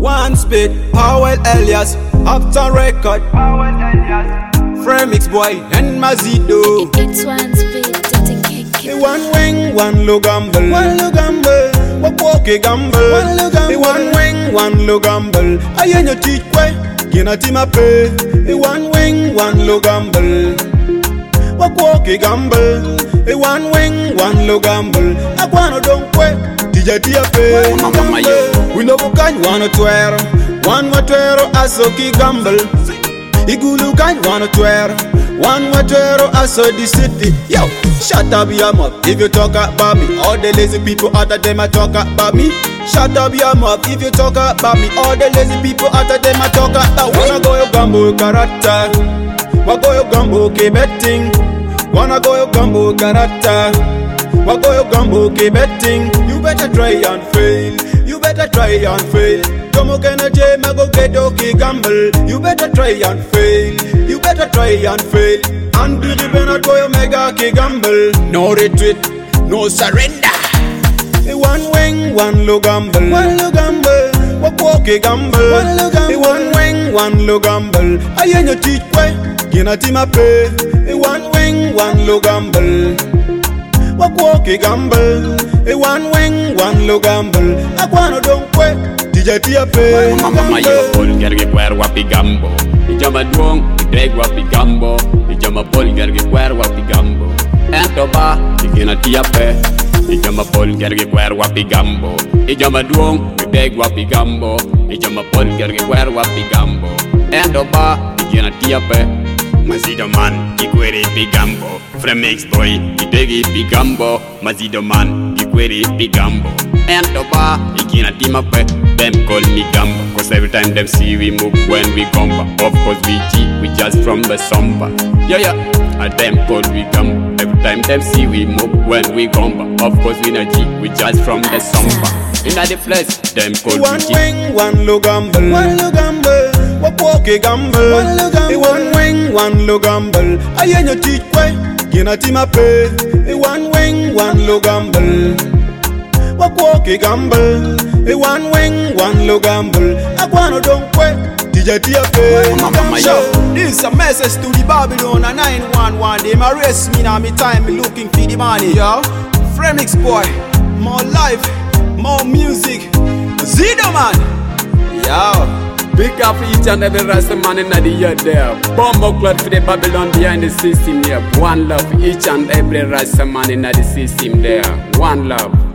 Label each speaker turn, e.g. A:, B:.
A: One spit, Powell Elias, Uptown Record, Fremix boy and Mazido.
B: It's one spit,
A: The one wing, one low gamble, walk a gamble, the one wing, one low gamble. I ain't your teeth way, you not in my pay. The one wing, one low gamble, walk a gamble, the one wing, one low gamble. I wanna don't quit, DJ pay. We know can wanna twirl, one more twirl, asoki gamble. Igulu can wanna twirl, one more twirl, aso the city. Yo, shut up your mouth if you talk about me. All the lazy people out of them a talk about me. Shut up your mouth if you talk about me. All the lazy people out of them a talk about. Wanna go your gambo karata, wanna go your gambo ke betting. Wanna go your gambo karata, wanna go your gambo ke betting. You better try and fail. You better try and fail. Como kena jema go get okay gamble. You better try and fail. You better try and fail. And do the Bernard go your mega ke gamble. No retreat, no surrender. One wing, one low gamble. Walk a gamble. One wing, one low gamble. I ain't your teeth way. You not in my pay. One wing, one low gamble. Walk a gamble. One wing, one low gamble. I wanna don't quit. DJ pay.
C: Mama yo pol gerge kwer wapi gambo. Ijama duong ideg wapi gambo. Ijama pol gerge kwer wapi gambo. Ento ba igena tiape. Ijama pol gerge kwer wapi gambo. Ijama duong ideg wapi gambo. Ijama pol gerge kwer wapi gambo. Ento ba igena tiape. Mazido man ikwere pigambo. Fremix boy idegi pigambo. Mazido man ikwere pigambo. Ento ba igena timape. Them call me Gambo, cause every time them see we move when we gamba. Of course we G, we just from the samba. Yeah, and them call we Gambo. Every time them see we move when we gamba. Of course we not G, we just from the samba. In the flesh, them call
A: one
C: we G.
A: Wing, one low gamble, walk a gamble. One wing, one low gamble. I ain't your teeth way, you not in my pay. One wing, one low gamble. Walk a gamble. One wing, one low gamble. I wanna don't quit. DJ pay. This is a message to the Babylon and 911. They arrest me now, me time me looking for the money, yo. Fremix boy, more life, more music. Zido man, yo.
C: Big up each and every rasta man in the year there. Bomb cloud for the Babylon behind the system here. One love each and every rasta man in the system there. One love.